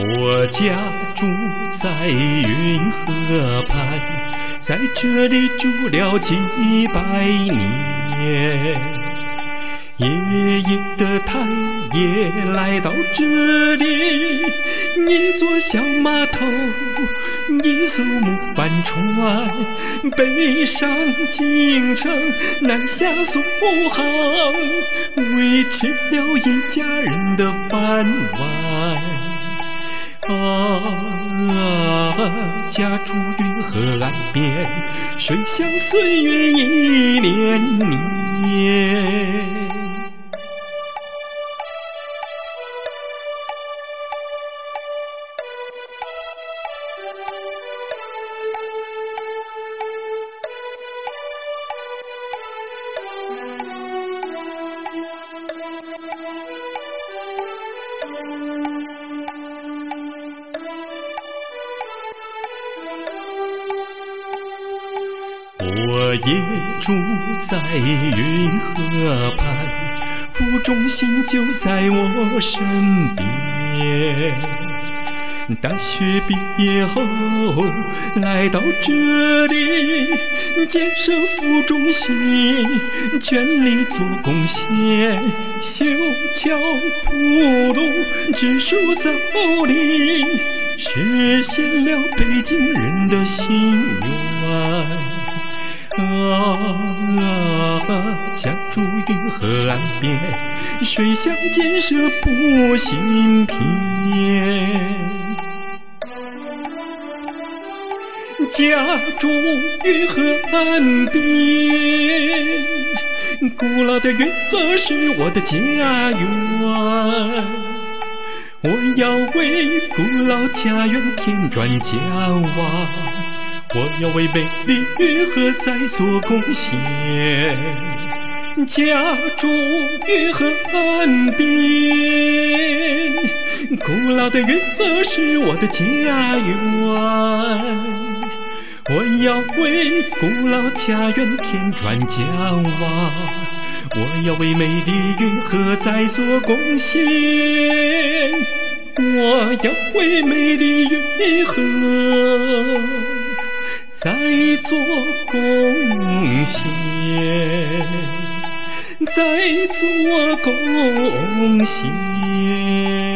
我家住在运河畔，在这里住了几百年。爷爷的太爷来到这里，一座小码头，一艘木帆船，北上京城，南下苏杭，维持了一家人的饭碗。家住运河岸边，水乡岁月一年年。我也住在运河畔，府中心就在我身边。大学毕业后来到这里，建设府中心，全力做贡献，修桥铺路，植树造林，实现了北京人的心愿。家住运河岸边，水乡建设不心偏。家住运河岸边，古老的运河是我的家园。我要为古老家园添砖加瓦，我要为美丽运河再做贡献。家住运河岸边，古老的运河是我的家园。我要为古老家园添砖加瓦，我要为美丽运河再做贡献。我要为美丽运河再做贡献，再做贡献。